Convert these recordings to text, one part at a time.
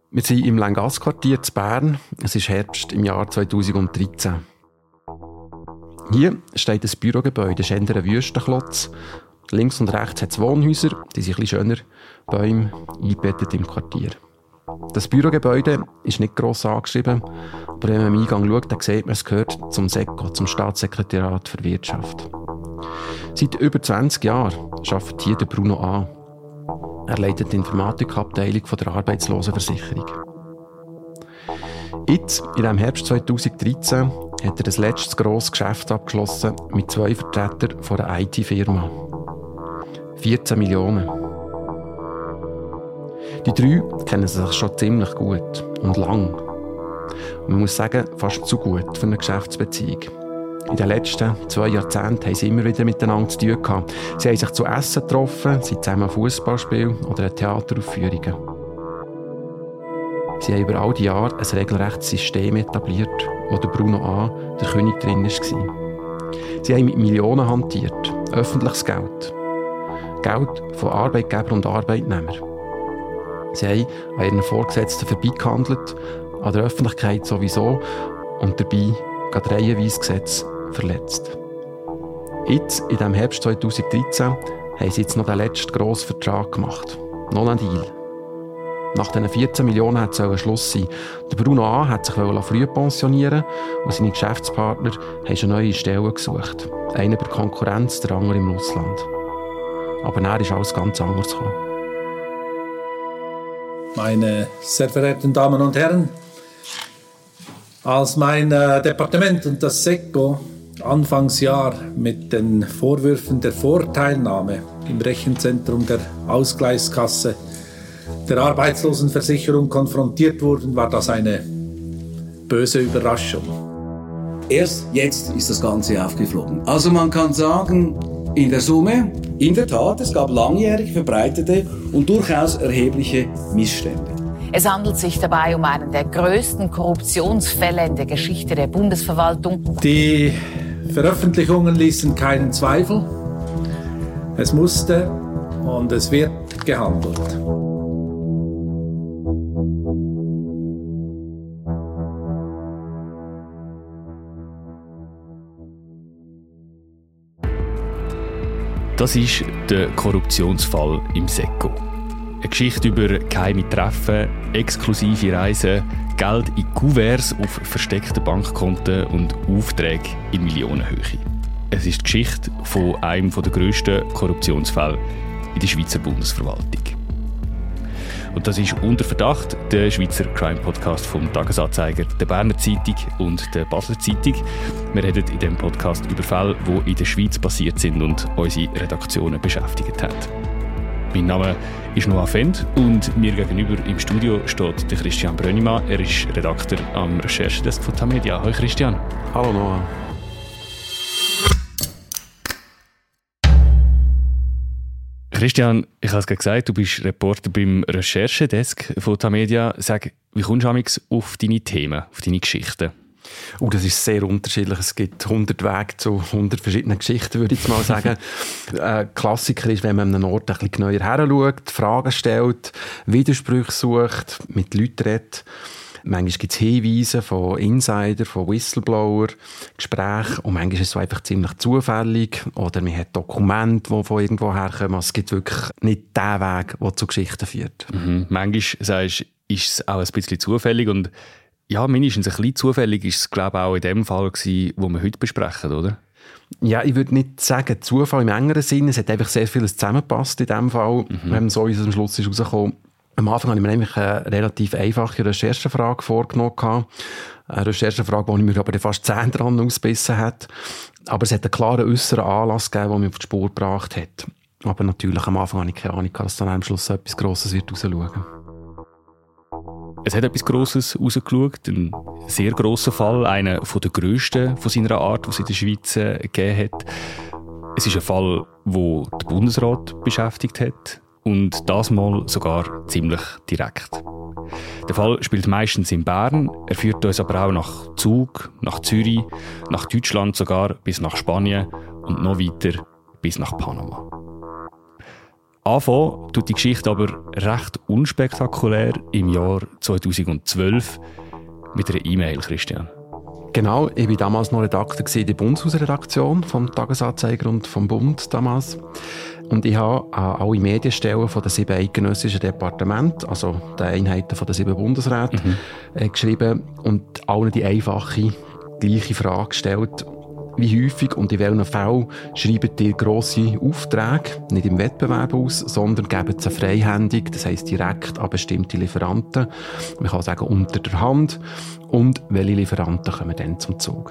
Wir sind im Länggassquartier in Bern. Es ist Herbst im Jahr 2013. Hier steht ein Bürogebäude, das ist eher ein Wüstenklotz. Links und rechts hat es Wohnhäuser, die sind ein bisschen schöner, Bäume eingebettet im Quartier. Das Bürogebäude ist nicht gross angeschrieben, aber wenn man am Eingang schaut, dann sieht man, es gehört zum SECO, zum Staatssekretariat für Wirtschaft. Seit über 20 Jahren arbeitet hier der Bruno A. Er leitet die Informatikabteilung der Arbeitslosenversicherung. Jetzt, in diesem Herbst 2013, hat er das letzte grosses Geschäft abgeschlossen mit 2 Vertretern von einer IT-Firma. 14 Millionen. Die 3 kennen sich schon ziemlich gut und lang. Und man muss sagen, fast zu gut für eine Geschäftsbeziehung. In den letzten 2 Jahrzehnten haben sie immer wieder miteinander zu tun gehabt. Sie haben sich zu Essen getroffen, sie zusammen Fußballspiel oder Theateraufführungen. Sie haben über all die Jahre ein regelrechtes System etabliert, wo der Bruno A. der König drin war. Sie haben mit Millionen hantiert, öffentliches Geld. Geld von Arbeitgeber und Arbeitnehmer. Sie haben an ihren Vorgesetzten vorbeigehandelt, an der Öffentlichkeit sowieso und dabei gerade reihenweise Gesetze verletzt. Jetzt, in diesem Herbst 2013, haben sie jetzt noch den letzten grossen Vertrag gemacht. Noch ein Deal. Nach diesen 14 Millionen hat es ein Schluss sein. Der Bruno A. hat sich früh pensionieren und seine Geschäftspartner haben schon neue Stellen gesucht. Einer bei Konkurrenz, der andere im Ausland. Aber dann ist alles ganz anders gekommen. Meine sehr verehrten Damen und Herren, als mein Departement und das SECO Anfangsjahr mit den Vorwürfen der Vorteilnahme im Rechenzentrum der Ausgleichskasse der Arbeitslosenversicherung konfrontiert wurden, war das eine böse Überraschung. Erst jetzt ist das Ganze aufgeflogen. Also man kann sagen, in der Summe, in der Tat, es gab langjährig verbreitete und durchaus erhebliche Missstände. Es handelt sich dabei um einen der größten Korruptionsfälle in der Geschichte der Bundesverwaltung. Die Veröffentlichungen ließen keinen Zweifel. Es musste und es wird gehandelt. Das ist der Korruptionsfall im SECO. Eine Geschichte über geheime Treffen, exklusive Reisen, Geld in Kuverts auf versteckten Bankkonten und Aufträge in Millionenhöhe. Es ist die Geschichte von einem der grössten Korruptionsfälle in der Schweizer Bundesverwaltung. Und das ist «Unter Verdacht», der Schweizer Crime-Podcast vom «Tagesanzeiger», der «Berner Zeitung» und der «Basler Zeitung». Wir reden in diesem Podcast über Fälle, die in der Schweiz passiert sind und unsere Redaktionen beschäftigt haben. Mein Name ist Noah Fend und mir gegenüber im Studio steht der Christian Brönnimann. Er ist Redakteur am Recherchedesk von Tamedia. Hallo Christian. Hallo Noah. Christian, ich habe es gerade gesagt, du bist Reporter beim Recherchedesk von Tamedia. Sag, wie kommst du auf deine Themen, auf deine Geschichten? Das ist sehr unterschiedlich. Es gibt 100 Wege zu 100 verschiedenen Geschichten, würde ich jetzt mal sagen. Klassiker ist, wenn man an einem Ort ein bisschen genauer heranschaut, Fragen stellt, Widersprüche sucht, mit Leuten redet. Manchmal gibt es Hinweise von Insider, von Whistleblower, Gespräche und manchmal ist es so einfach ziemlich zufällig oder man hat Dokumente, die von irgendwo herkommen. Also es gibt wirklich nicht den Weg, der zu Geschichten führt. Manchmal sagst du, ist es auch ein bisschen zufällig und ja, mindestens ein bisschen zufällig ist es, glaube ich, auch in dem Fall gewesen, den wir heute besprechen, oder? Ja, ich würde nicht sagen Zufall im engeren Sinne. Es hat einfach sehr vieles zusammengepasst in dem Fall, wenn so uns am Schluss ist rausgekommen. Am Anfang habe ich mir nämlich eine relativ einfache Recherchefrage vorgenommen. Eine Recherchefrage, die ich mir aber fast 10 dran ausgebissen hat. Aber es hat einen klaren äußeren Anlass gegeben, der mich auf die Spur gebracht hat. Aber natürlich am Anfang habe ich keine Ahnung, dass dann am Schluss so etwas Grosses wird rausschauen. Es hat etwas Grosses rausgeschaut, ein sehr grosser Fall, einer der grössten von seiner Art, die es in der Schweiz gegeben hat. Es ist ein Fall, der den Bundesrat beschäftigt hat und das mal sogar ziemlich direkt. Der Fall spielt meistens in Bern, er führt uns aber auch nach Zug, nach Zürich, nach Deutschland sogar bis nach Spanien und noch weiter bis nach Panama. Anfangen tut die Geschichte aber recht unspektakulär im Jahr 2012 mit einer E-Mail, Christian. Genau, ich war damals noch Redakteur in der Bundeshausredaktion vom Tagesanzeiger und vom Bund damals. Und ich habe an alle Medienstellen von den 7 eidgenössischen Departementen, also den Einheiten von den 7 Bundesräten, geschrieben und allen die einfache, gleiche Frage gestellt. Wie häufig und in welchen Fällen schreibt ihr grosse Aufträge, nicht im Wettbewerb aus, sondern geben sie freihändig, das heisst direkt an bestimmte Lieferanten. Man kann sagen, unter der Hand. Und welche Lieferanten kommen dann zum Zug?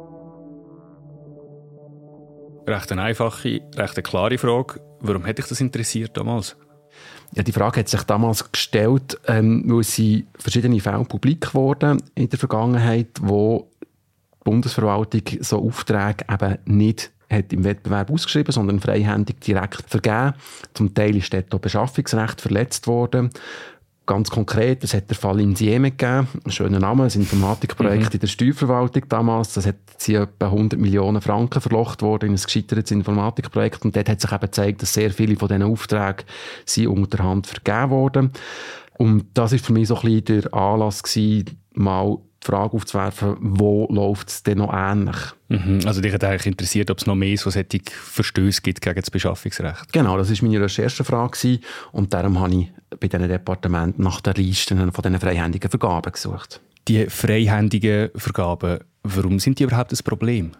Recht eine einfache, recht eine klare Frage. Warum hat dich das interessiert damals? Ja, die Frage hat sich damals gestellt, weil sie verschiedene Fälle publik wurden in der Vergangenheit, wo die Bundesverwaltung so Aufträge eben nicht hat im Wettbewerb ausgeschrieben, sondern freihändig direkt vergeben. Zum Teil ist dort auch Beschaffungsrecht verletzt worden. Ganz konkret, es hat der Fall in Sieme gegeben, ein schöner Name, ein Informatikprojekt in der Steuerverwaltung damals. Das hat sie etwa 100 Millionen Franken verlocht worden in ein gescheitertes Informatikprojekt. Und dort hat sich eben gezeigt, dass sehr viele von diesen Aufträgen sind unter der Hand vergeben wurden. Und das war für mich so ein bisschen der Anlass gewesen, mal die Frage aufzuwerfen, wo läuft es denn noch ähnlich? Also dich hat eigentlich interessiert, ob es noch mehr so solche Verstöße gibt gegen das Beschaffungsrecht? Genau, das war meine Recherchefrage gewesen. Und darum habe ich bei diesen Departementen nach den Listen von diesen freihändigen Vergaben gesucht. Die freihändigen Vergaben, warum sind die überhaupt ein Problem?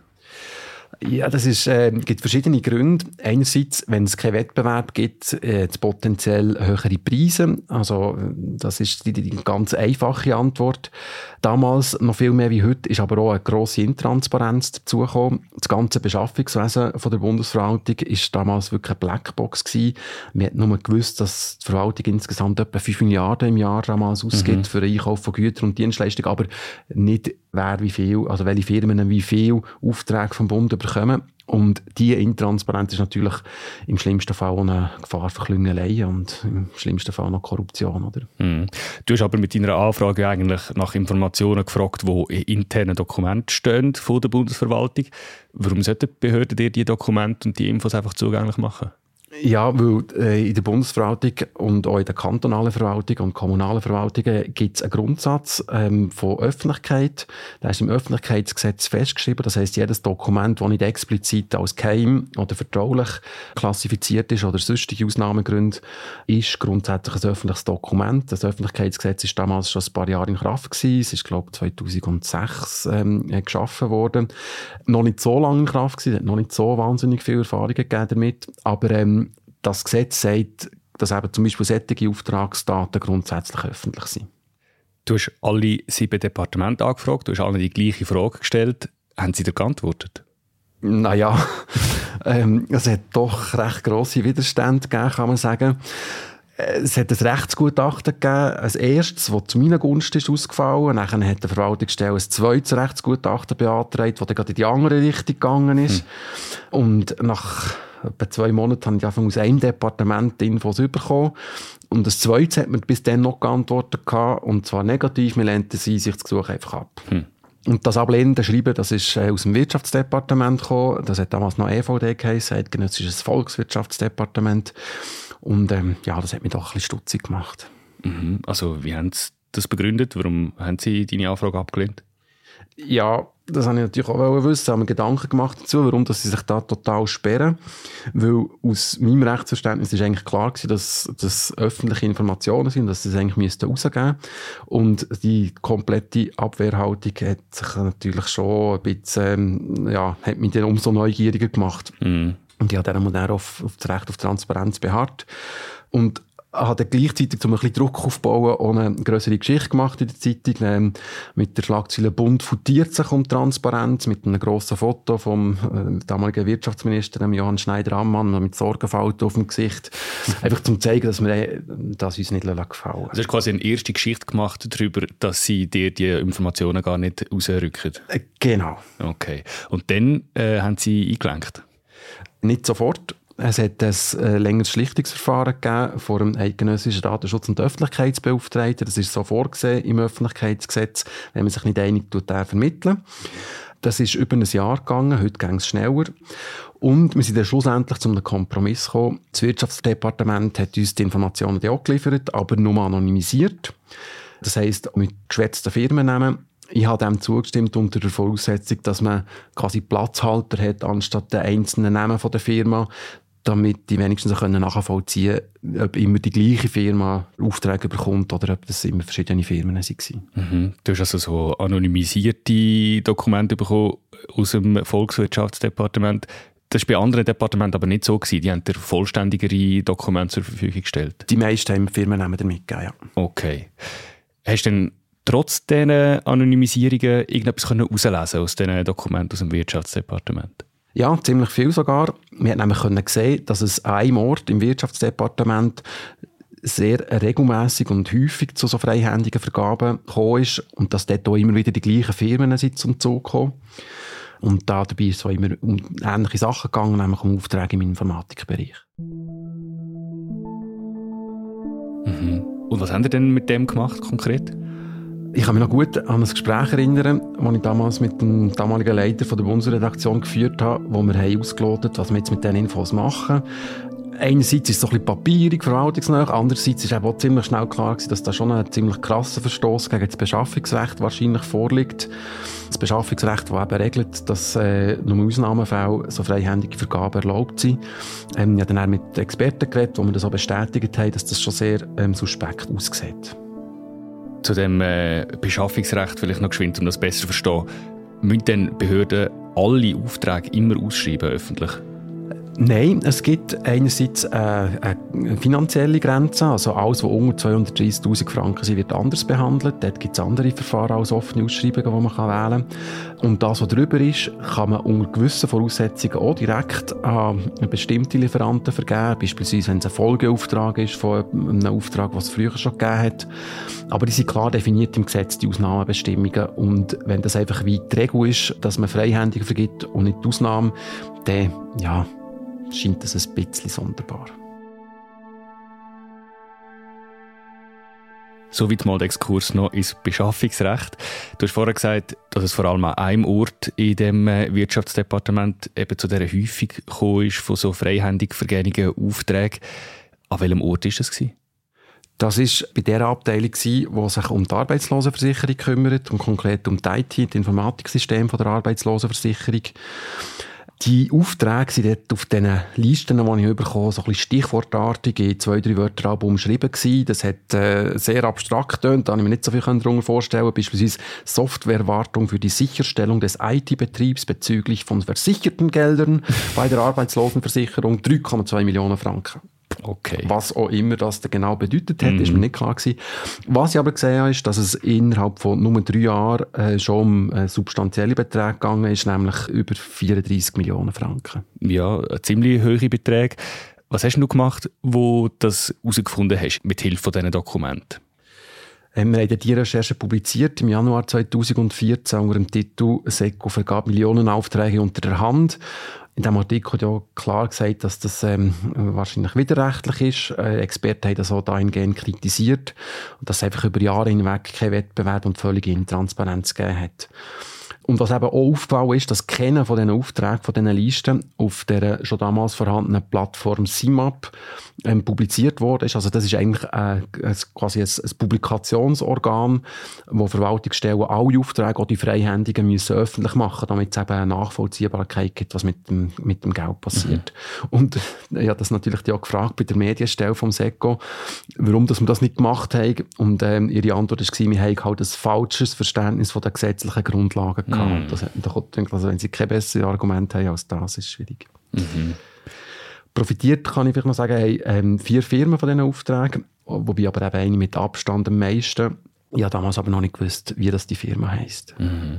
Ja, das gibt verschiedene Gründe. Einerseits, wenn es keinen Wettbewerb gibt, potenziell höhere Preise. Also, das ist die ganz einfache Antwort. Damals, noch viel mehr wie heute, ist aber auch eine grosse Intransparenz dazugekommen. Das ganze Beschaffungswesen von der Bundesverwaltung war damals wirklich eine Blackbox gewesen. Man hat nur gewusst, dass die Verwaltung insgesamt etwa 5 Milliarden im Jahr damals ausgibt für den Einkauf von Gütern und Dienstleistungen, aber nicht wer wie viel, also welche Firmen wie viel Aufträge vom Bund bekommen. Und diese Intransparenz ist natürlich im schlimmsten Fall auch eine Gefahr für Klüngeleien und im schlimmsten Fall noch Korruption. Oder? Du hast aber mit deiner Anfrage eigentlich nach Informationen gefragt, die in internen Dokumenten stehen von der Bundesverwaltung. Warum sollten die Behörden dir diese Dokumente und die Infos einfach zugänglich machen? Ja, weil in der Bundesverwaltung und auch in der kantonalen Verwaltung und kommunalen Verwaltungen gibt es einen Grundsatz von Öffentlichkeit. Der ist im Öffentlichkeitsgesetz festgeschrieben. Das heisst, jedes Dokument, das nicht explizit als geheim oder vertraulich klassifiziert ist oder sonstige Ausnahmegründe, ist grundsätzlich ein öffentliches Dokument. Das Öffentlichkeitsgesetz ist damals schon ein paar Jahre in Kraft gewesen. Es ist, glaube ich, 2006 geschaffen worden. Noch nicht so lange in Kraft gewesen, hat noch nicht so wahnsinnig viel Erfahrung gegeben damit. Aber das Gesetz sagt, dass eben zum Beispiel solche Auftragsdaten grundsätzlich öffentlich sind. Du hast alle 7 Departemente angefragt, du hast allen die gleiche Frage gestellt. Haben sie dir geantwortet? Naja, es hat doch recht grosse Widerstände gegeben, kann man sagen. Es hat ein Rechtsgutachten gegeben, ein erstes, das zu meiner Gunst ist ausgefallen. Nachher hat der Verwaltungsstelle ein zweites Rechtsgutachten beantragt, das dann gerade in die andere Richtung gegangen ist. Und nach etwa 2 Monaten habe ich einfach aus einem Departement Infos bekommen. Und das Zweite hat mir bis dann noch geantwortet, und zwar negativ, wir lehnen das Einsichtsgesuch einfach ab. Und das ablehnende Schreiben, das ist aus dem Wirtschaftsdepartement gekommen. Das hat damals noch EVD geheißen, eidgenössisches Volkswirtschaftsdepartement. Und ja, das hat mich doch ein bisschen stutzig gemacht. Also wie haben Sie das begründet? Warum haben Sie deine Anfrage abgelehnt? Ja, das wollte ich natürlich auch wissen. Ich habe mir Gedanken gemacht dazu, warum dass sie sich da total sperren. Weil aus meinem Rechtsverständnis ist eigentlich klar gewesen, dass das öffentliche Informationen sind, dass sie es eigentlich rausgeben müssten. Und die komplette Abwehrhaltung hat sich natürlich schon ein bisschen, hat mich dann umso neugieriger gemacht. Und ich habe dann auch auf das Recht auf Transparenz beharrt. Und habe dann gleichzeitig, um ein bisschen Druck aufzubauen, auch eine grössere Geschichte gemacht in der Zeitung, mit der Schlagzeile «Bund futiert sich um Transparenz», mit einem grossen Foto vom damaligen Wirtschaftsminister Johann Schneider-Ammann mit Sorgenfalten auf dem Gesicht. Einfach zum zeigen, dass wir das uns nicht gefallen lassen. Also du hast quasi eine erste Geschichte gemacht darüber, dass sie dir die Informationen gar nicht rausrücken? Genau. Okay. Und dann haben sie eingelenkt? Nicht sofort. Es hat ein längeres Schlichtungsverfahren gegeben vor dem eidgenössischen Datenschutz- und Öffentlichkeitsbeauftragten. Das ist so vorgesehen im Öffentlichkeitsgesetz. Wenn man sich nicht einig tut, vermitteln. Das ist über ein Jahr gegangen, heute ging es schneller. Und wir sind dann schlussendlich zu einem Kompromiss gekommen. Das Wirtschaftsdepartement hat uns die Informationen auch geliefert, aber nur anonymisiert. Das heisst, mit geschwätzten Firmennamen. Ich habe dem zugestimmt unter der Voraussetzung, dass man quasi Platzhalter hat, anstatt den einzelnen Namen der Firma, damit die wenigstens nachvollziehen können, ob immer die gleiche Firma Aufträge bekommt oder ob das immer verschiedene Firmen waren. Mhm. Du hast also so anonymisierte Dokumente bekommen aus dem Volkswirtschaftsdepartement. Das war bei anderen Departementen aber nicht so gewesen. Die haben dir vollständigere Dokumente zur Verfügung gestellt. Die meisten haben Firmennamen damit gegeben, ja. Okay. Hast du denn trotz dieser Anonymisierungen irgendetwas herauslesen aus diesen Dokumenten aus dem Wirtschaftsdepartement? Ja, ziemlich viel sogar. Wir haben nämlich sehen, dass es an einem Ort im Wirtschaftsdepartement sehr regelmässig und häufig zu so freihändigen Vergaben gekommen ist und dass dort auch immer wieder die gleichen Firmen sind zum Zug gekommen. Und dabei ist es so immer um ähnliche Sachen gegangen, nämlich um Aufträge im Informatikbereich. Mhm. Und was habt ihr denn mit dem gemacht, konkret? Ich kann mich noch gut an ein Gespräch erinnern, das ich damals mit dem damaligen Leiter von der Bundesredaktion geführt habe, wo wir ausgelotet, was wir jetzt mit diesen Infos machen. Einerseits ist es so ein bisschen papierig, verwaltungsnah, andererseits ist auch ziemlich schnell klar gewesen, dass da schon ein ziemlich krasser Verstoß gegen das Beschaffungsrecht wahrscheinlich vorliegt. Das Beschaffungsrecht, das eben regelt, dass nur in Ausnahmefällen so freihändige Vergaben erlaubt sind. Ich habe dann auch mit Experten geredet, die mir das auch bestätigt haben, dass das schon sehr suspekt aussieht. Zu dem Beschaffungsrecht vielleicht noch geschwind, um das besser zu verstehen. Müssen denn Behörden alle Aufträge immer ausschreiben, öffentlich? Nein, es gibt einerseits eine finanzielle Grenze, also alles, was unter 230'000 Franken sind, wird anders behandelt. Dort gibt es andere Verfahren als offene Ausschreibungen, die man wählen kann. Und das, was darüber ist, kann man unter gewissen Voraussetzungen auch direkt an bestimmte Lieferanten vergeben. Beispielsweise, wenn es ein Folgeauftrag ist von einem Auftrag, den es früher schon gegeben hat. Aber die sind klar definiert im Gesetz, die Ausnahmebestimmungen. Und wenn das einfach wie die Regel ist, dass man Freihändige vergibt und nicht die Ausnahme, dann, ja, scheint das ein bisschen sonderbar. Soweit mal der Exkurs noch ins Beschaffungsrecht. Du hast vorher gesagt, dass es vor allem an einem Ort in dem Wirtschaftsdepartement eben zu dieser Häufung gekommen ist von so freihändig vergebenen Aufträgen. An welchem Ort war das? Das war bei der Abteilung, die sich um die Arbeitslosenversicherung kümmert und konkret um die IT, die Informatiksystem der Arbeitslosenversicherung. Die Aufträge sind dort auf diesen Listen, die ich bekommen, so ein bisschen stichwortartig in 2-3 Wörtern umschrieben gewesen. Das hat sehr abstrakt getönt, da konnte ich mir nicht so viel darunter vorstellen. Beispielsweise Softwarewartung für die Sicherstellung des IT-Betriebs bezüglich von versicherten Geldern bei der Arbeitslosenversicherung 3,2 Millionen Franken. Okay. Was auch immer das genau bedeutet hat, ist mir nicht klar gewesen. Was ich aber gesehen habe, ist, dass es innerhalb von nur 3 Jahren schon um substanzielle Beträge gegangen ist, nämlich über 34 Millionen Franken. Ja, ziemlich hohe Beträge. Was hast du gemacht, wo du das herausgefunden hast, mit Hilfe von diesen Dokumenten? Wir haben die Recherche publiziert im Januar 2014 unter dem Titel «SECO vergab Millionenaufträge unter der Hand». In diesem Artikel hat ja klar gesagt, dass das wahrscheinlich widerrechtlich ist. Experten haben das auch dahingehend kritisiert und dass es einfach über Jahre hinweg keinen Wettbewerb und völlige Intransparenz gegeben hat. Und was eben auch aufgefallen ist, dass keiner von diesen Aufträgen, von diesen Listen auf der schon damals vorhandenen Plattform SIMAP publiziert worden ist. Also das ist eigentlich quasi ein Publikationsorgan, wo Verwaltungsstellen alle Aufträge, auch die Freihändigen, müssen öffentlich machen, damit es eben eine Nachvollziehbarkeit gibt, was mit dem Geld passiert. Und ich habe das natürlich auch gefragt bei der Medienstelle vom SECO, warum dass wir das nicht gemacht haben. Und ihre Antwort war, wir haben halt ein falsches Verständnis von den gesetzlichen Grundlagen gehabt. Das hat man doch gedacht, also wenn sie kein besseres Argument haben als das, ist es schwierig. Profitiert, kann ich vielleicht noch sagen, haben 4 Firmen von diesen Aufträgen, wobei aber eben eine mit Abstand am meisten. Ich habe damals aber noch nicht gewusst, wie das die Firma heisst.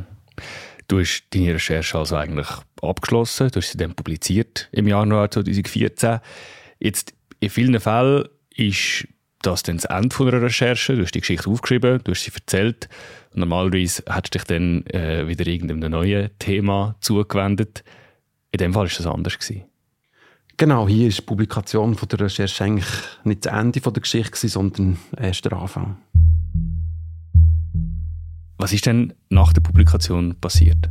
Du hast deine Recherche also eigentlich abgeschlossen, du hast sie dann publiziert im Januar 2014. Jetzt, in vielen Fällen ist das dann das Ende von einer Recherche. Du hast die Geschichte aufgeschrieben, du hast sie erzählt. Und normalerweise hättest du dich dann wieder irgendeinem neuen Thema zugewendet. In dem Fall war das anders gewesen. Genau, hier ist die Publikation von der Recherche eigentlich nicht das Ende von der Geschichte, sondern erst der Anfang. Was ist denn nach der Publikation passiert?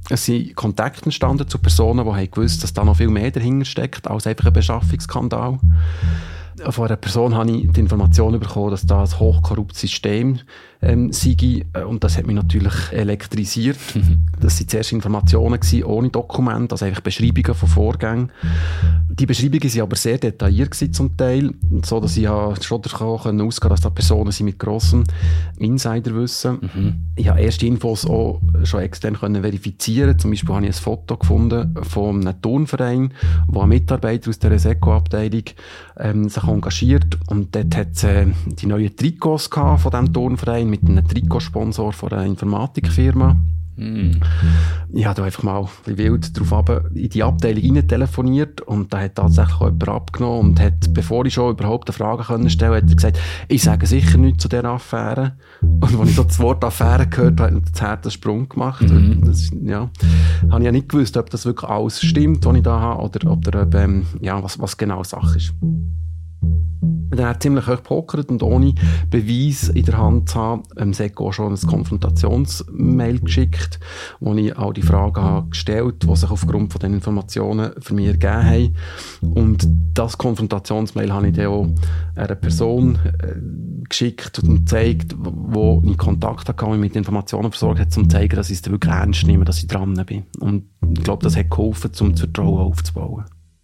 Es sind Kontakte entstanden zu Personen, die gewusst haben, dass da noch viel mehr dahinter steckt als einfach ein Beschaffungsskandal. Von einer Person habe ich die Information bekommen, dass da ein hochkorruptes System sei. Und das hat mich natürlich elektrisiert. Das waren zuerst Informationen ohne Dokumente, also einfach Beschreibungen von Vorgängen. Die Beschreibungen waren aber sehr detailliert zum Teil, so dass ich schon davon ausgehen konnte, dass da Personen sind mit grossem Insiderwissen. Ich habe erste Infos auch schon extern verifizieren. Zum Beispiel habe ich ein Foto gefunden von einem Turnverein, wo ein Mitarbeiter aus der SECO-Abteilung sich engagiert. Und dort hat es die neuen Trikots von diesem Turnverein mit einem Trikotsponsor von einer Informatikfirma. Ich habe da einfach mal ein wild drauf in die Abteilung rein telefoniert und da hat tatsächlich auch jemand abgenommen und hat, bevor ich schon überhaupt eine Frage stellen konnte, hat er gesagt, ich sage sicher nichts zu dieser Affäre. Und als ich so das Wort Affäre gehört habe, hat das Herz einen Sprung gemacht. Das, ja, habe ich ja nicht gewusst, ob das wirklich alles stimmt, was ich da habe, oder ob was genau Sache ist. Dann hat er ziemlich hoch gepokert und ohne Beweis in der Hand zu haben, SECO schon ein Konfrontationsmail geschickt, wo ich all die Fragen habe gestellt, die sich aufgrund von den Informationen für mich ergeben haben. Und das Konfrontationsmail habe ich dann auch einer Person geschickt und gezeigt, wo ich Kontakt hatte, mich mit Informationen versorgt hat, um zu zeigen, dass ich es wirklich ernst nehme, dass ich dran bin. Und ich glaube, das hat geholfen, um das Vertrauen aufzubauen.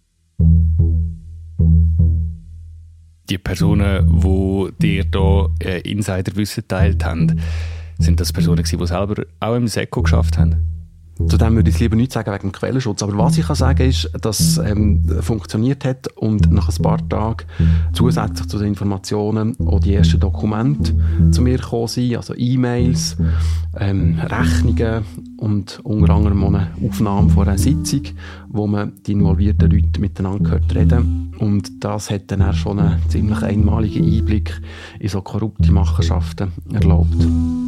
Die Personen, die dir hier Insiderwissen geteilt haben, sind das Personen gewesen, die selber auch im SECO geschafft haben? Zu dem würde ich lieber nichts sagen wegen dem Quellenschutz. Aber was ich kann sagen ist, dass es funktioniert hat und nach ein paar Tagen zusätzlich zu den Informationen auch die ersten Dokumente zu mir gekommen sind, also E-Mails, Rechnungen und unter anderem auch eine Aufnahme von einer Sitzung, wo man die involvierten Leute miteinander gehört reden. Und das hat dann auch schon einen ziemlich einmaligen Einblick in so korrupte Machenschaften erlaubt.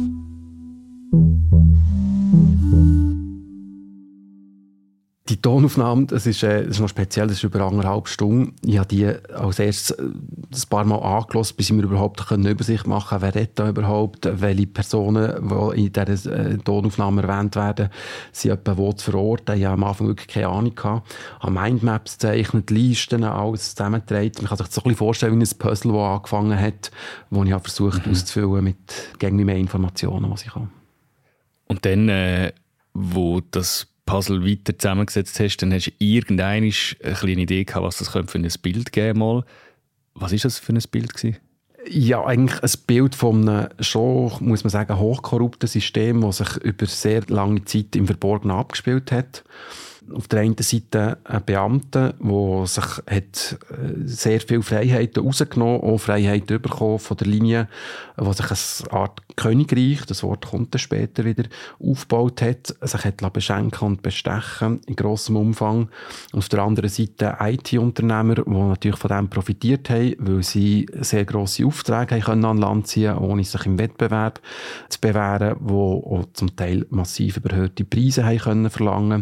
Die Tonaufnahme, das ist noch speziell, das ist über 1,5 Stunden. Ich habe die als erstes ein paar Mal angehört, bis ich mir überhaupt eine Übersicht machen konnte, wer redet da überhaupt, welche Personen, die in dieser Tonaufnahme erwähnt werden, sind etwa wo zu verorten. Ich habe am Anfang wirklich keine Ahnung gehabt. Ich habe Mindmaps gezeichnet, Listen, alles zusammengetragen. Man kann sich so ein bisschen vorstellen wie ein Puzzle, das angefangen hat, das ich versucht auszufüllen mit gängig mehr Informationen, was ich habe. Und dann, wo das Puzzle weiter zusammengesetzt hast, dann hast du irgendwann eine kleine Idee gehabt, was das für ein Bild geben könnte. Was war das für ein Bild gewesen? Ja, eigentlich ein Bild von einem schon, muss man sagen, hochkorrupten System, das sich über sehr lange Zeit im Verborgenen abgespielt hat. Auf der einen Seite ein Beamter, der sich hat sehr viele Freiheiten rausgenommen, auch Freiheiten bekommen von der Linie, die sich eine Art Königreich, das Wort kommt dann später wieder, aufgebaut hat, sich hat beschenken und bestechen in grossem Umfang. Und auf der anderen Seite IT-Unternehmer, die natürlich von dem profitiert haben, weil sie sehr grosse Aufträge haben an Land ziehen konnten, ohne sich im Wettbewerb zu bewähren, die auch zum Teil massiv überhöhte Preise haben können verlangen.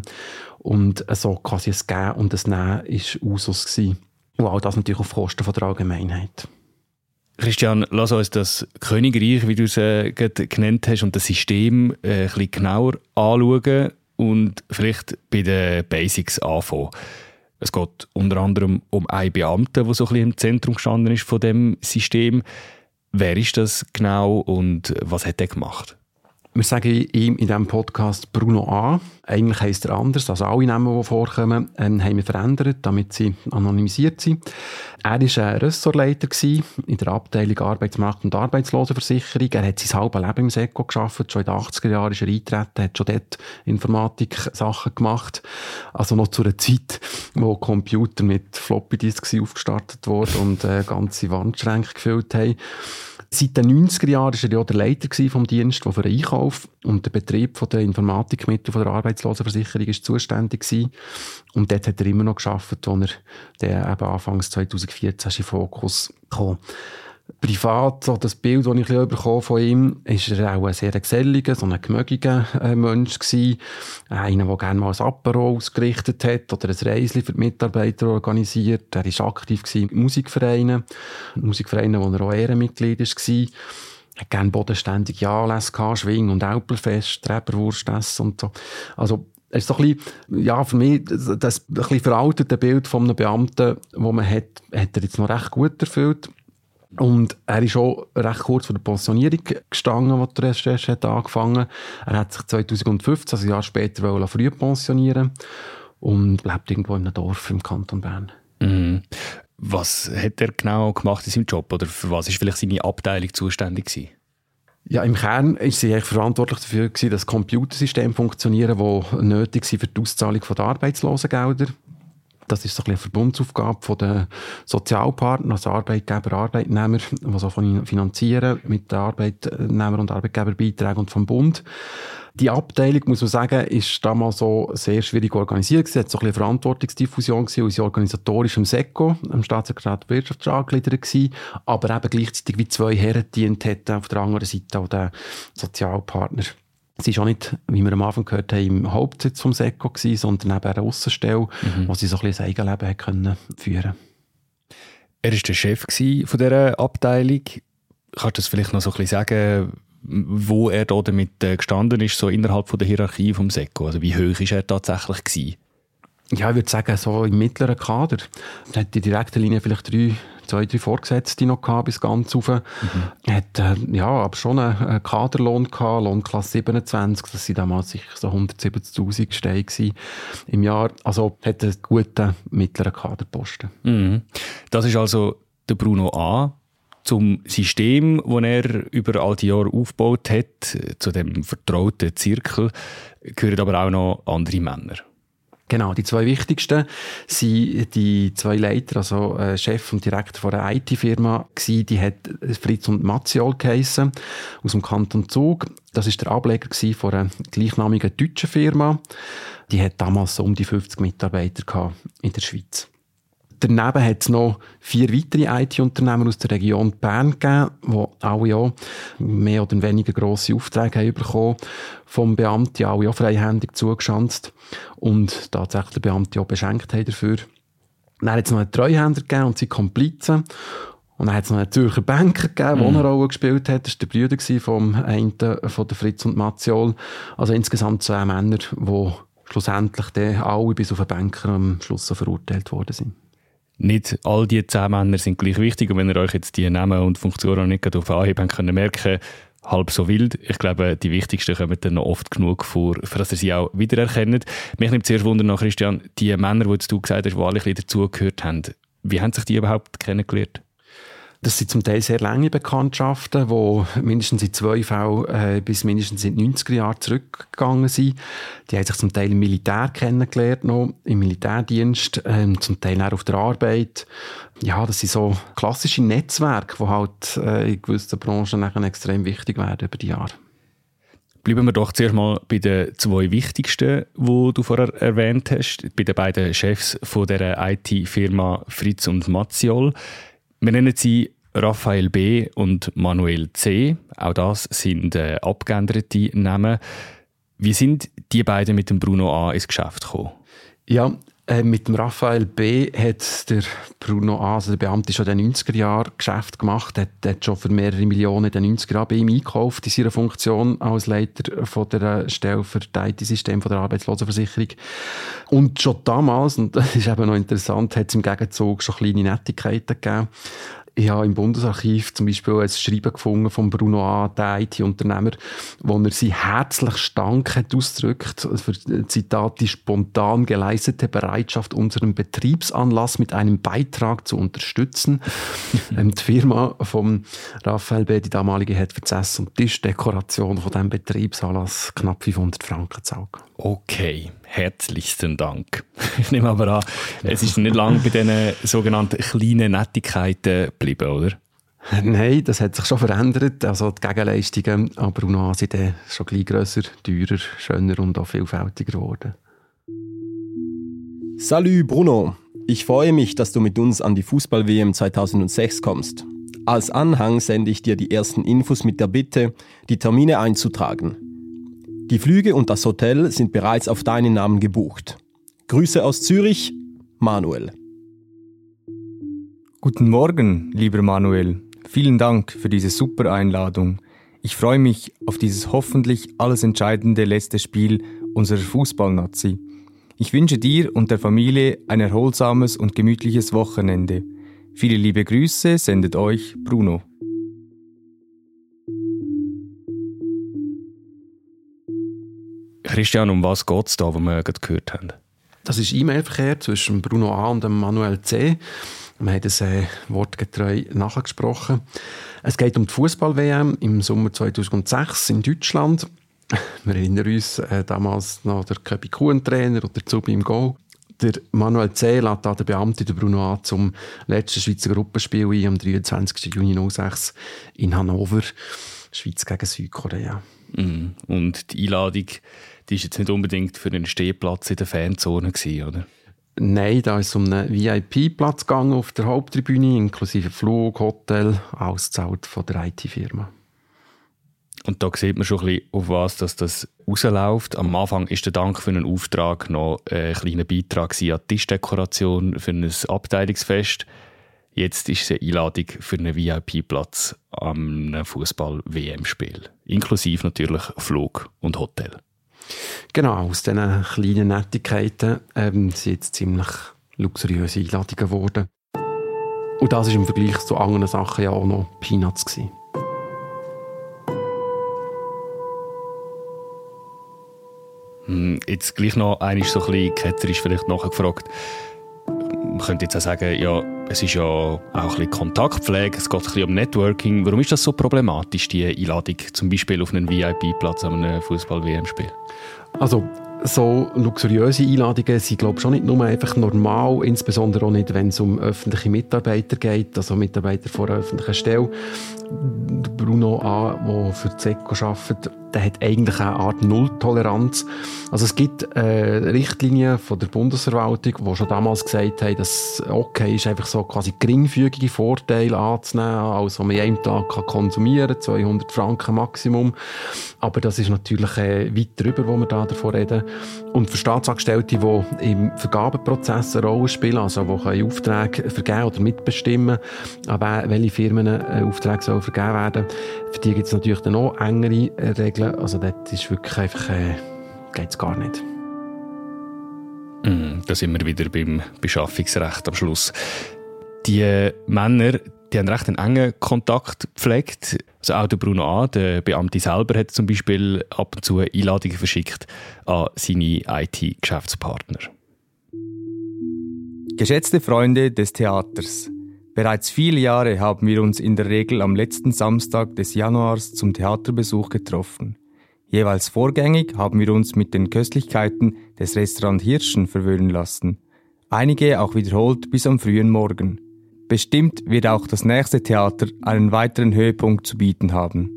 Und so quasi ein Geben und ein Nehmen war Usus gewesen. Und all das natürlich auf Kosten der Allgemeinheit. Christian, lass uns das Königreich, wie du es genannt hast, und das System ein bisschen genauer anschauen und vielleicht bei den Basics anfangen. Es geht unter anderem um einen Beamten, der so ein bisschen im Zentrum gestanden ist von dem System. Wer ist das genau und was hat er gemacht? Wir sagen ihm in diesem Podcast Bruno A. Eigentlich heisst er anders, also alle Namen, die vorkommen, haben wir verändert, damit sie anonymisiert sind. Er war ein Ressortleiter in der Abteilung Arbeitsmarkt- und Arbeitslosenversicherung. Er hat sein halbes Leben im SECO gearbeitet. Schon in den 80er Jahren ist er eingetreten, hat schon dort Informatik-Sachen gemacht. Also noch zu einer Zeit, wo Computer mit Floppy-Disks aufgestartet wurden und ganze Wandschränke gefüllt haben. Seit den 90er Jahren war er ja der Leiter vom Dienst, der für den Einkauf und den Betrieb der Informatikmittel der Arbeitslosenversicherung ist zuständig war. Und dort hat er immer noch gearbeitet, als er eben Anfangs 2014 in Fokus kam. Privat, so das Bild, das ich bekommen von ihm, ist er auch ein sehr geselliger, so ein gemögiger Mensch gewesen. Einer, der gerne mal ein Apero ausgerichtet hat oder ein Reisli für die Mitarbeiter organisiert. Er war aktiv in Musikvereinen, wo er auch Ehrenmitglied war. Er hat gerne bodenständige Anlässe gehabt, Schwing- und Alpelfest, Treberwurstessen und so. Also, Es ist so ein bisschen, ja, für mich das ein bisschen veraltete Bild von einem Beamten, das man hat er jetzt noch recht gut erfüllt. Und er ist auch recht kurz vor der Pensionierung gestanden, als die Recherche hat angefangen. Er hat sich 2015, also ein Jahr später, früh pensionieren und lebt irgendwo in einem Dorf im Kanton Bern. Mhm. Was hat er genau gemacht in seinem Job? Oder für was war vielleicht seine Abteilung zuständig gewesen? Ja, im Kern war sie verantwortlich dafür, dass Computersysteme funktionieren, die nötig sind für die Auszahlung der Arbeitslosengelder. Das ist so ein bisschen eine Verbundsaufgabe der Sozialpartner, also Arbeitgeber, Arbeitnehmer, die so finanzieren mit den Arbeitnehmer- und Arbeitgeberbeiträgen und vom Bund. Die Abteilung, muss man sagen, ist damals so sehr schwierig organisiert. Es war so ein bisschen Verantwortungsdiffusion, weil sie organisatorisch im SECO, im Staatssekretariat der Wirtschaft, angegliedert war, aber eben gleichzeitig wie zwei Herren dient hätten auf der anderen Seite auch der Sozialpartner. Sie ist auch nicht, wie wir am Anfang gehört haben, im Hauptsitz vom SECO gewesen, sondern neben einer Aussenstelle, wo sie so ein bisschen das Eigenleben können führen. Er war der Chef von dieser Abteilung. Kannst du das vielleicht noch so ein bisschen sagen, wo er da damit gestanden ist, so innerhalb von der Hierarchie vom SECO? Also wie hoch war er tatsächlich gewesen? Ja, ich würde sagen, so im mittleren Kader. Er hat die direkte Linie vielleicht 2, 3 Vorgesetzte noch gehabt, bis ganz rauf. Er hat, aber schon einen Kaderlohn gehabt, Lohnklasse 27, das waren damals sicher so 170'000 Steine im Jahr. Also hat einen guten mittleren Kaderposten. Mhm. Das ist also der Bruno A. Zum System, das er über all die Jahre aufgebaut hat, zu dem vertrauten Zirkel, gehören aber auch noch andere Männer. Genau, die zwei wichtigsten sind die zwei Leiter, also Chef und Direktor von einer IT-Firma gsi, die hat Fritz und Matziol geheissen, aus dem Kanton Zug. Das ist der Ableger von einer gleichnamigen deutschen Firma. Die hat damals so um die 50 Mitarbeiter gehabt in der Schweiz. Daneben hat es noch 4 weitere IT-Unternehmen aus der Region Bern gegeben, die alle auch mehr oder weniger grosse Aufträge haben bekommen vom Beamten, alle auch freihändig zugeschanzt und tatsächlich der Beamte auch beschenkt haben dafür. Dann hat es noch einen Treuhänder gegeben und seine Komplizen. Und dann hat es noch einen Zürcher Banker gegeben, der eine Rolle gespielt hat. Das war der Bruder vom einen, von der Fritz und Matziol. Also insgesamt 2 Männer, die schlussendlich alle bis auf den Banker am Schluss so verurteilt worden sind. Nicht all die 10 Männer sind gleich wichtig. Und wenn ihr euch jetzt die Namen und Funktionen nicht auf Anhieb können merken, halb so wild. Ich glaube, die wichtigsten kommen dann noch oft genug vor, für dass ihr sie auch wiedererkennt. Mich nimmt zuerst Wunder nach, Christian, die Männer, die du gesagt hast, die alle ein bisschen dazugehört haben, wie haben sich die überhaupt kennengelernt? Das sind zum Teil sehr lange Bekanntschaften, die mindestens in 2 Fällen bis mindestens in die 90er Jahre zurückgegangen sind. Die haben sich zum Teil im Militär kennengelernt, noch, im Militärdienst, zum Teil auch auf der Arbeit. Ja, das sind so klassische Netzwerke, die halt in gewissen Branchen nachher extrem wichtig werden über die Jahre. Bleiben wir doch zuerst mal bei den 2 wichtigsten, die du vorher erwähnt hast, bei den beiden Chefs von der IT-Firma Fritz und Matziol. Wir nennen sie Raphael B. und Manuel C. Auch das sind abgeänderte Namen. Wie sind die beiden mit dem Bruno A. ins Geschäft gekommen? Ja, mit dem Raphael B. hat der Bruno A., also der Beamte, schon in den 90er Jahren Geschäft gemacht, hat schon für mehrere Millionen in den 90er Jahren bei ihm eingekauft in seiner Funktion als Leiter von der Stelle für das IT-System der Arbeitslosenversicherung. Und schon damals, und das ist eben noch interessant, hat es im Gegenzug schon kleine Nettigkeiten gegeben. Ich habe im Bundesarchiv zum Beispiel ein Schreiben gefunden von Bruno A., der IT-Unternehmer, wo er seinen herzlichen Dank hat ausgedrückt für, Zitat, die spontan geleistete Bereitschaft, unseren Betriebsanlass mit einem Beitrag zu unterstützen. Die Firma von Raphael B., die damalige, hat für die Ess- und Tischdekoration von diesem Betriebsanlass knapp 500 Franken gezahlt. Okay, herzlichsten Dank. Ich nehme aber an, es ist nicht lange bei diesen sogenannten kleinen Nettigkeiten geblieben, oder? Nein, das hat sich schon verändert. Also die Gegenleistungen an Bruno A. sind schon gleich grösser, teurer, schöner und auch vielfältiger geworden. Salut Bruno, ich freue mich, dass du mit uns an die Fußball-WM 2006 kommst. Als Anhang sende ich dir die ersten Infos mit der Bitte, die Termine einzutragen. Die Flüge und das Hotel sind bereits auf deinen Namen gebucht. Grüße aus Zürich, Manuel. Guten Morgen, lieber Manuel. Vielen Dank für diese super Einladung. Ich freue mich auf dieses hoffentlich alles entscheidende letzte Spiel unserer Fußballnazi. Ich wünsche dir und der Familie ein erholsames und gemütliches Wochenende. Viele liebe Grüße sendet euch Bruno. Christian, um was geht es da, was wir gerade gehört haben? Das ist E-Mail-Verkehr zwischen Bruno A. und Manuel C. Wir haben das wortgetreu nachgesprochen. Es geht um die Fußball-WM im Sommer 2006 in Deutschland. Wir erinnern uns damals noch der Köbi Kuhn-Trainer und der Zubi im Goal. Der Manuel C. lädt den Beamten, der Bruno A. zum letzten Schweizer Gruppenspiel ein, am 23. Juni 2006 in Hannover. Schweiz gegen Südkorea. Und die Einladung, die ist jetzt nicht unbedingt für einen Stehplatz in der Fanzone gewesen, oder? Nein, da ist es um einen VIP-Platz gegangen auf der Haupttribüne, inklusive Flug, Hotel, alles gezahlt von der IT-Firma. Und da sieht man schon ein bisschen, auf was das rausläuft. Am Anfang ist der Dank für einen Auftrag noch ein kleiner Beitrag an die Tischdekoration für ein Abteilungsfest. Jetzt ist es eine Einladung für einen VIP-Platz am Fußball-WM-Spiel. Inklusive natürlich Flug und Hotel. Genau, aus diesen kleinen Nettigkeiten sind jetzt ziemlich luxuriöse Einladungen geworden. Und das war im Vergleich zu anderen Sachen ja auch noch Peanuts gewesen. Jetzt gleich noch einmal so ein bisschen ketzerisch vielleicht nachgefragt. Man könnte jetzt auch sagen, ja, es ist ja auch ein bisschen Kontaktpflege, es geht ein bisschen um Networking. Warum ist das so problematisch, die Einladung, zum Beispiel auf einen VIP-Platz an einem Fußball-WM-Spiel? Also, so luxuriöse Einladungen sind, glaube ich, schon nicht nur einfach normal, insbesondere auch nicht, wenn es um öffentliche Mitarbeiter geht, also Mitarbeiter vor einer öffentlichen Stelle. Bruno A., der für die SECO arbeitet, der hat eigentlich eine Art Nulltoleranz. Also es gibt Richtlinien von der Bundesverwaltung, die schon damals gesagt haben, dass okay ist, einfach so quasi geringfügige Vorteile anzunehmen, also man in einem Tag kann konsumieren, 200 Franken Maximum. Aber das ist natürlich weit drüber, wo wir da davon reden. Und für Staatsangestellte, die im Vergabeprozess eine Rolle spielen, also die Aufträge vergeben oder mitbestimmen, an welche Firmen Aufträge sollen vergeben werden, für die gibt es natürlich dann noch engere Regeln. Also das ist wirklich einfach, geht's gar nicht. Da sind wir wieder beim Beschaffungsrecht am Schluss. Die Männer, die haben recht einen engen Kontakt gepflegt. Also auch der Bruno A., der Beamte selber, hat zum Beispiel ab und zu Einladungen verschickt an seine IT-Geschäftspartner. Geschätzte Freunde des Theaters, bereits viele Jahre haben wir uns in der Regel am letzten Samstag des Januars zum Theaterbesuch getroffen. Jeweils vorgängig haben wir uns mit den Köstlichkeiten des Restaurant Hirschen verwöhnen lassen. Einige auch wiederholt bis am frühen Morgen. Bestimmt wird auch das nächste Theater einen weiteren Höhepunkt zu bieten haben.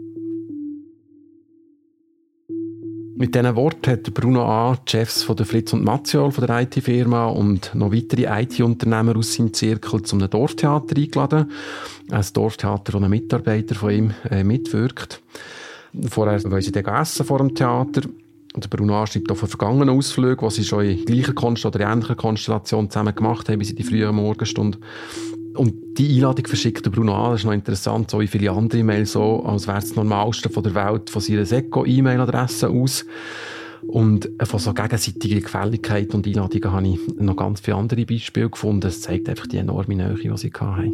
Mit diesen Worten hat Bruno A. die Chefs von der Fritz und Matziol von der IT-Firma und noch weitere IT-Unternehmer aus seinem Zirkel zum Dorftheater eingeladen. Ein Dorftheater, wo ein Mitarbeiter von ihm mitwirkt. Vorher wollen sie dann essen vor dem Theater. Der Bruno A. schreibt auch von vergangenen Ausflügen, die sie schon in gleicher oder ähnlicher Konstellation zusammen gemacht haben, bis in die frühen Morgenstunde. Und die Einladung verschickt der Bruno A., das ist noch interessant, so wie viele andere E-Mails, so, als wäre es das Normalste von der Welt von seiner SECO-E-Mail-Adresse aus. Und von so gegenseitiger Gefälligkeit und Einladungen habe ich noch ganz viele andere Beispiele gefunden. Das zeigt einfach die enorme Nähe, die sie hatten.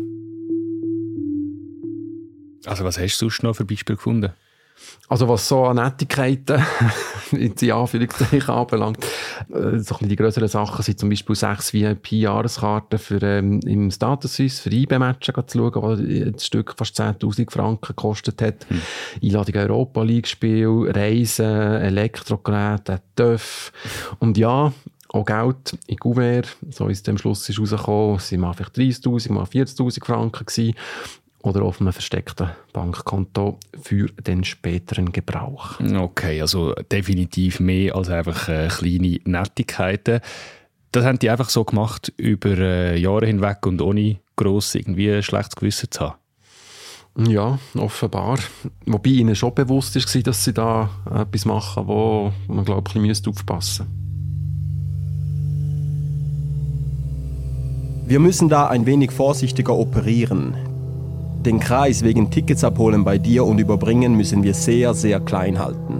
Also was hast du sonst noch für Beispiele gefunden? Also was so an Nettigkeiten in Anführungszeichen anbelangt, so ein bisschen die grösseren Sachen sind zum Beispiel 6 VIP-Jahreskarten für im Status Suisse für IB-Matchen zu schauen, die das Stück fast 10'000 Franken gekostet hat. Einladung Europa League-Spiel, Reisen, Elektrogeräte, TÜV und ja, auch Geld in Kuvert, so ist es am Schluss rausgekommen, es waren mal vielleicht 30'000, mal 40'000 Franken gewesen. Oder auf einem versteckten Bankkonto für den späteren Gebrauch. Okay, also definitiv mehr als einfach kleine Nettigkeiten. Das haben die einfach so gemacht über Jahre hinweg und ohne gross irgendwie ein schlechtes Gewissen zu haben? Ja, offenbar. Wobei ihnen schon bewusst war, dass sie da etwas machen, wo man, glaube ich, ein bisschen aufpassen müsste. Wir müssen da ein wenig vorsichtiger operieren. Den Kreis wegen Tickets abholen bei dir und überbringen müssen wir sehr, sehr klein halten.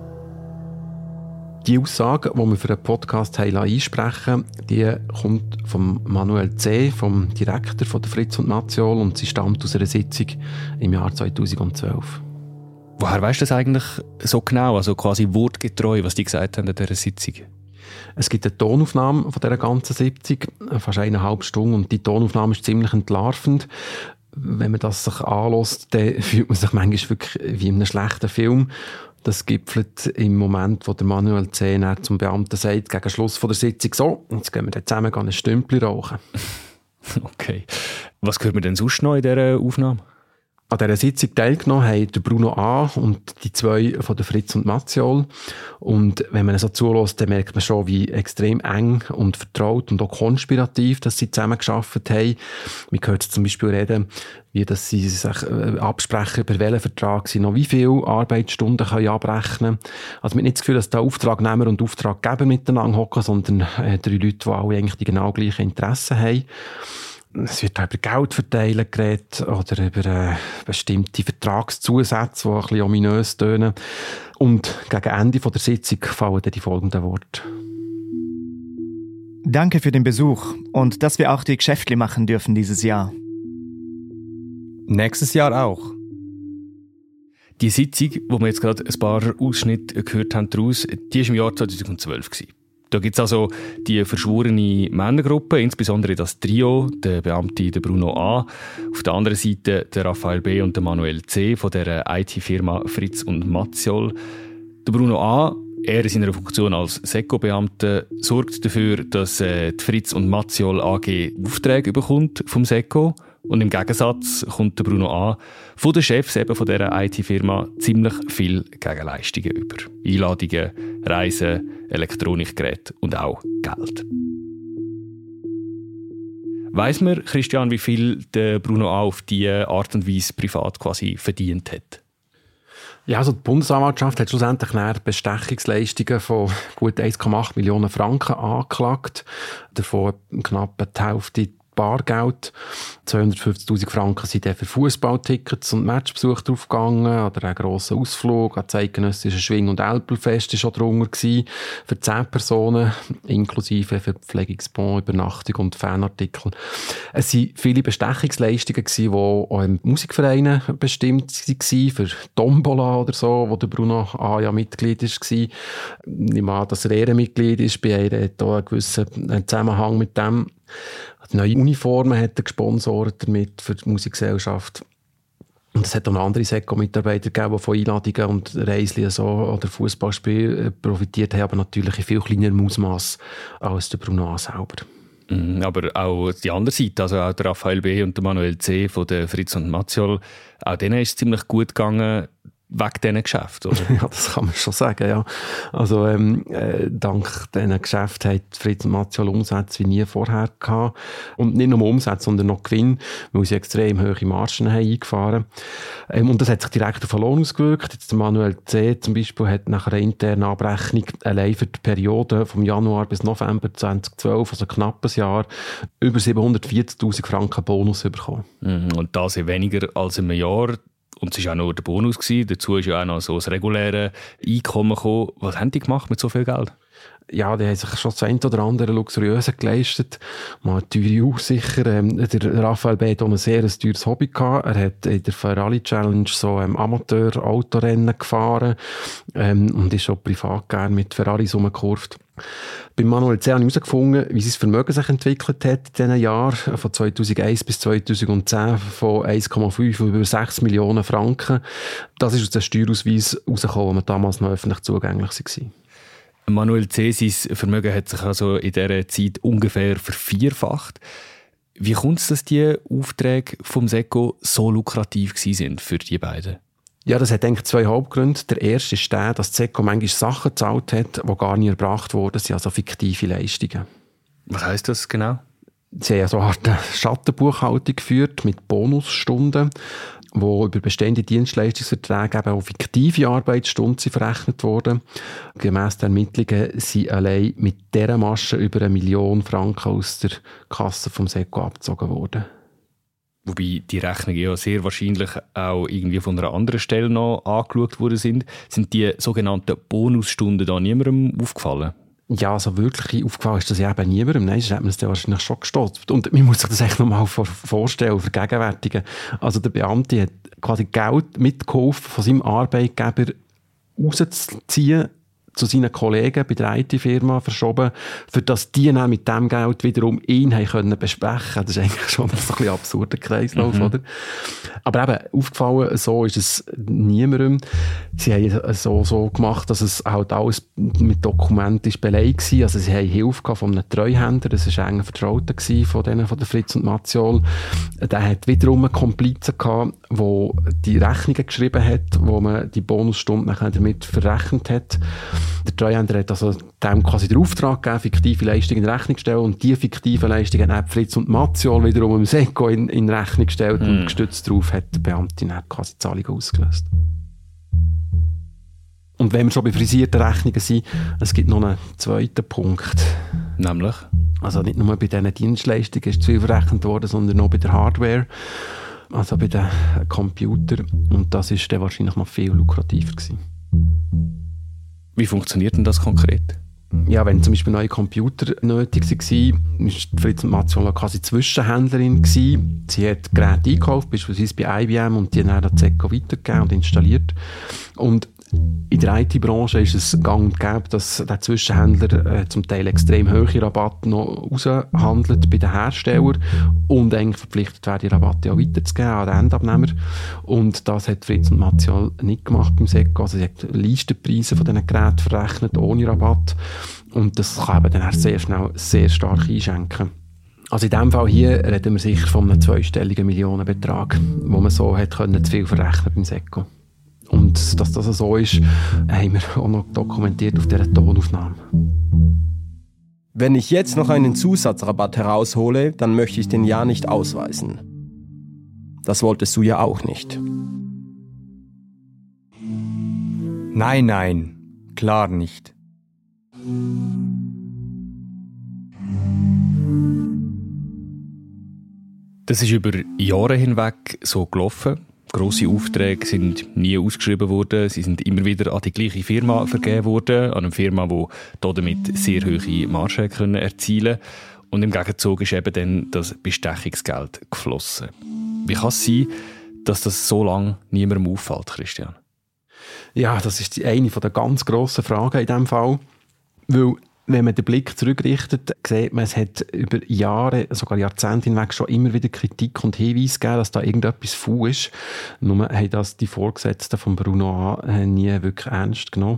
Die Aussage, die wir für den Podcast einsprechen, die kommt von Manuel C., vom Direktor von der Fritz und Matziol, und sie stammt aus einer Sitzung im Jahr 2012. Woher weisst du das eigentlich so genau, also quasi wortgetreu, was die gesagt haben an dieser Sitzung? Es gibt eine Tonaufnahme von dieser ganzen Sitzung, fast 1,5 Stunden, und die Tonaufnahme ist ziemlich entlarvend. Wenn man das sich anhört, dann fühlt man sich manchmal wirklich wie in einem schlechten Film. Das gipfelt im Moment, wo der Manuel C. zum Beamten sagt, gegen Schluss von der Sitzung, so, jetzt gehen wir dann zusammen ein Stümpchen rauchen. Okay. Was hört man denn sonst noch in dieser Aufnahme? An dieser Sitzung teilgenommen haben der Bruno A. und die 2 von der Fritz und Matziol. Und wenn man so zuhört, dann merkt man schon, wie extrem eng und vertraut und auch konspirativ, dass sie zusammen gearbeitet haben. Man hört zum Beispiel reden, wie dass sie sich absprechen, über welchen Vertrag sie noch wie viele Arbeitsstunden können abrechnen können. Also man hat nicht das Gefühl, dass da Auftragnehmer und Auftraggeber miteinander hocken, sondern 3 Leute, die alle eigentlich die genau gleichen Interessen haben. Es wird auch über Geldverteilen geredet oder über bestimmte Vertragszusätze, die ein bisschen ominös tönen. Und gegen Ende der Sitzung fallen dann die folgenden Worte. Danke für den Besuch und dass wir auch die Geschäfte machen dürfen dieses Jahr. Nächstes Jahr auch. Die Sitzung, wo wir jetzt gerade ein paar Ausschnitte gehört haben daraus, die war im Jahr 2012. Da gibt es also die verschworene Männergruppe, insbesondere das Trio, der Beamte der Bruno A., auf der anderen Seite der Raphael B. und der Manuel C. von der IT-Firma Fritz und Matziol. Der Bruno A., er in seiner Funktion als SECO-Beamter, sorgt dafür, dass die Fritz und Matziol AG Aufträge bekommt vom SECO. Und im Gegensatz kommt der Bruno A. von den Chefs eben von dieser IT-Firma ziemlich viel Gegenleistungen über. Einladungen, Reisen, Elektronikgeräte und auch Geld. Weiss man, Christian, wie viel der Bruno A. auf diese Art und Weise privat quasi verdient hat? Ja, also die Bundesanwaltschaft hat schlussendlich Bestechungsleistungen von gut 1,8 Millionen Franken angeklagt. Davon knapp die Hälfte Bargeld. 250'000 Franken sind dann für Fußballtickets und Matchbesuch draufgegangen, oder einen grossen Ausflug an das eidgenössische Schwing- und Elbelfest war schon drunter gewesen, für 10 Personen, inklusive Verpflegungsbon, Übernachtung und Fanartikel. Es waren viele Bestechungsleistungen gewesen, die auch in Musikvereinen bestimmt waren, für Tombola oder so, wo der Bruno A. ja Mitglied war. Ich nehme an, dass er Ehrenmitglied ist, bei einer hat auch einen gewissen Zusammenhang mit dem. Neue Uniformen hat er gesponsert damit für die Musikgesellschaft. Und es hat auch noch andere SECO-Mitarbeiter gegeben, die von Einladungen und Reisen so oder Fußballspielen profitiert haben, aber natürlich in viel kleinerem Ausmaß als der Bruno A. selber. Aber auch die andere Seite, also auch der Raphael B. und der Manuel C. von der Fritz und Matziol, auch denen ist es ziemlich gut gegangen, wegen diesen Geschäften, oder? Ja, das kann man schon sagen, ja. Also, dank diesen Geschäften hat Fritz und Matziol Umsätze wie nie vorher gehabt. Und nicht nur Umsätze, sondern noch Gewinn, weil sie extrem hohe Margen haben eingefahren. Und das hat sich direkt auf den Lohn ausgewirkt. Jetzt der Manuel C. zum Beispiel hat nach einer internen Abrechnung allein für die Periode vom Januar bis November 2012, also knapp ein Jahr, über 740'000 Franken Bonus bekommen. Und das ist weniger als im Jahr. Und es war auch nur der Bonus gewesen. Dazu ist ja auch noch so das reguläre Einkommen gekommen. Was haben die gemacht mit so viel Geld? Ja, die haben sich schon das eine oder andere Luxuriöse geleistet. Mal eine teure Uhr sicher. Der Raphael B. hat auch ein sehr teures Hobby gehabt. Er hat in der Ferrari Challenge so Amateur-Autorennen gefahren und ist schon privat gerne mit Ferraris rumgekurvt. Bei Manuel C. habe ich herausgefunden, wie sein Vermögen sich entwickelt hat in diesen Jahren, von 2001 bis 2010, von 1,5 auf über 6 Millionen Franken. Das ist aus dem Steuerausweis herausgekommen, der damals noch öffentlich zugänglich war. Manuel C. sein Vermögen hat sich also in dieser Zeit ungefähr vervierfacht. Wie kommt es, dass die Aufträge vom SECO so lukrativ waren für die beiden? Ja, das hat eigentlich 2 Hauptgründe. Der erste ist der, dass die SECO manchmal Sachen gezahlt hat, die gar nicht erbracht wurden. Das sind also fiktive Leistungen. Was heisst das genau? Sie haben so eine Art Schattenbuchhaltung geführt mit Bonusstunden, wo über bestehende Dienstleistungsverträge eben auch fiktive Arbeitsstunden verrechnet wurden. Gemäss den Ermittlungen sind allein mit dieser Masche über 1 Million Franken aus der Kasse vom SECO abgezogen worden. wobei die Rechnungen ja sehr wahrscheinlich auch irgendwie von einer anderen Stelle noch angeschaut worden sind die sogenannten Bonusstunden da niemandem aufgefallen? Ja, also wirklich aufgefallen ist das ja eben niemandem. Nein, sonst hat man es dann wahrscheinlich schon gestoppt. Und man muss sich das echt nochmal vorstellen, vergegenwärtigen. Also der Beamte hat quasi Geld mitgeholfen, von seinem Arbeitgeber rauszuziehen, zu seinen Kollegen bei der IT-Firma verschoben, für dass die dann mit dem Geld wiederum ihn können besprechen. Das ist eigentlich schon ein bisschen absurder Kreislauf, oder? Aber eben, aufgefallen, so ist es niemandem. Sie haben es so gemacht, dass es halt alles mit Dokumenten belegt war. Also sie haben Hilfe von einem Treuhänder, das war ein enger Vertrauter von denen, von der Fritz und Mathiol. Der hat wiederum einen Komplizen gehabt, der die Rechnungen geschrieben hat, wo man die Bonusstunden damit verrechnet hat. Der Treuhänder hat also dem quasi den Auftrag gegeben, fiktive Leistungen in Rechnung zu stellen, und die fiktiven Leistungen hat Fritz und Mathiol wiederum im SECO in Rechnung gestellt, und gestützt darauf hat der Beamtin quasi die Zahlung ausgelöst. Und wenn wir schon bei frisierten Rechnungen sind, es gibt noch einen zweiten Punkt. Nämlich? Also nicht nur bei diesen Dienstleistungen ist zu viel verrechnet worden, sondern auch bei der Hardware, also bei den Computern. Und das ist dann wahrscheinlich noch viel lukrativer gewesen. Wie funktioniert denn das konkret? Ja, wenn zum Beispiel neue Computer nötig waren, war Fritz und Mathiol quasi Zwischenhändlerin gewesen. Sie hat Geräte eingekauft, beispielsweise bei IBM, und die dann an SECO weitergegeben und installiert. Und in der IT-Branche ist es gang und gäbe, dass der Zwischenhändler zum Teil extrem hohe Rabatte noch raushandelt bei den Herstellern und eigentlich verpflichtet wäre, die Rabatte auch weiterzugeben an den Endabnehmer. Und das hat Fritz und Mathiol nicht gemacht beim SECO. Also sie hat Listenpreise von diesen Geräten verrechnet, ohne Rabatt. Und das kann eben dann sehr schnell sehr stark einschenken. Also in diesem Fall hier reden wir sicher von einem zweistelligen Millionenbetrag, wo man so hat können, zu viel verrechnen beim SECO. Und dass das so ist, haben wir auch noch dokumentiert auf dieser Tonaufnahme. Wenn ich jetzt noch einen Zusatzrabatt heraushole, dann möchte ich den ja nicht ausweisen. Das wolltest du ja auch nicht. Nein, klar nicht. Das ist über Jahre hinweg so gelaufen. Grosse Aufträge sind nie ausgeschrieben worden. Sie sind immer wieder an die gleiche Firma vergeben worden. An eine Firma, die damit sehr hohe Margen erzielen konnte. Und im Gegenzug ist eben dann das Bestechungsgeld geflossen. Wie kann es sein, dass das so lange niemandem auffällt, Christian? Ja, das ist eine der ganz grossen Fragen in diesem Fall. Weil, wenn man den Blick zurückrichtet, sieht man, es hat über Jahre, sogar Jahrzehnte hinweg schon immer wieder Kritik und Hinweise gegeben, dass da irgendetwas faul ist. Nur haben das die Vorgesetzten von Bruno A. nie wirklich ernst genommen.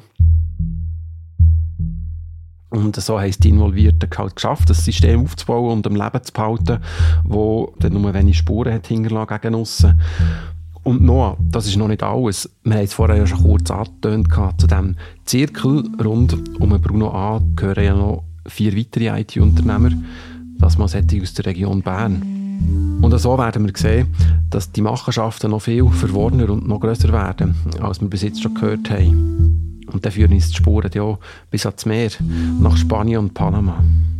Und so haben es die Involvierten halt geschafft, das System aufzubauen und am Leben zu behalten, das dann nur wenig Spuren hat hinterlassen gegen aussen. Und noch, das ist noch nicht alles. Wir haben es vorher ja schon kurz angetönt zu diesem Zirkel rund um Bruno A. gehören ja noch 4 weitere IT-Unternehmer, das mal solche aus der Region Bern. Und so werden wir sehen, dass die Machenschaften noch viel verworrener und noch grösser werden, als wir bis jetzt schon gehört haben. Und dann führen uns die Spuren ja auch bis ans Meer, nach Spanien und Panama.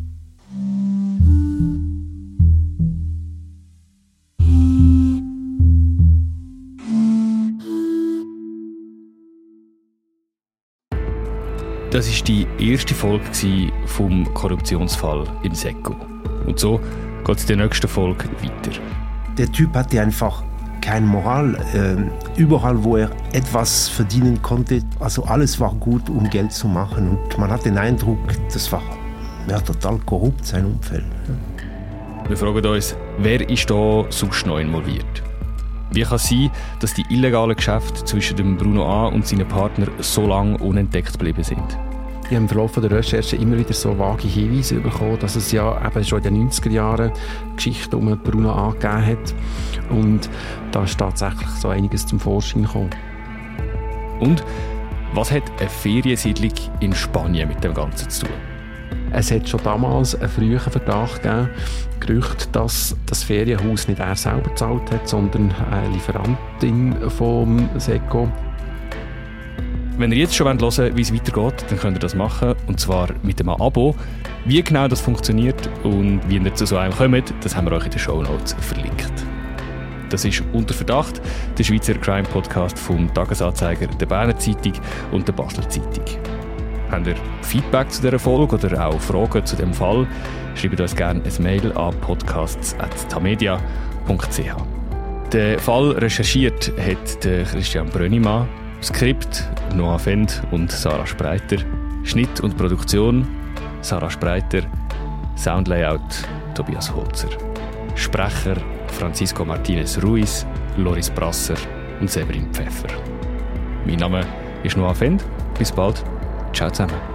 Das war die erste Folge vom Korruptionsfall im SECO. Und so geht es in der nächsten Folge weiter. Der Typ hatte einfach keine Moral. Überall, wo er etwas verdienen konnte, also alles war gut, um Geld zu machen. Und man hat den Eindruck, das war total korrupt, sein Umfeld. Wir fragen uns, wer ist da sonst noch involviert? Wie kann es sein, dass die illegalen Geschäfte zwischen dem Bruno A. und seinen Partnern so lange unentdeckt geblieben sind? Ich habe im Verlauf der Recherche immer wieder so vage Hinweise bekommen, dass es ja eben schon in den 90er Jahren Geschichten um Bruno A. gegeben hat. Und da ist tatsächlich so einiges zum Vorschein gekommen. Und was hat eine Feriensiedlung in Spanien mit dem Ganzen zu tun? Es hat schon damals einen frühen Verdacht gegeben, Gerüchte, dass das Ferienhaus nicht er selber gezahlt hat, sondern eine Lieferantin vom SECO. Wenn ihr jetzt schon hören wollt, wie es weitergeht, dann könnt ihr das machen, und zwar mit einem Abo. Wie genau das funktioniert und wie ihr zu so einem kommt, das haben wir euch in den Shownotes verlinkt. Das ist «Unter Verdacht», der Schweizer Crime-Podcast vom Tagesanzeiger, der Berner Zeitung und der Basler Zeitung. Habt ihr Feedback zu dieser Folge oder auch Fragen zu dem Fall? Schreibt uns gerne ein Mail an podcasts@tamedia.ch. Den Fall recherchiert hat der Christian Brönnimann, Skript Noah Fend und Sarah Spreiter, Schnitt und Produktion Sarah Spreiter, Soundlayout Tobias Holzer, Sprecher Francisco Martinez Ruiz, Loris Brasser und Severin Pfeffer. Mein Name ist Noah Fend. Bis bald. Ciao zusammen.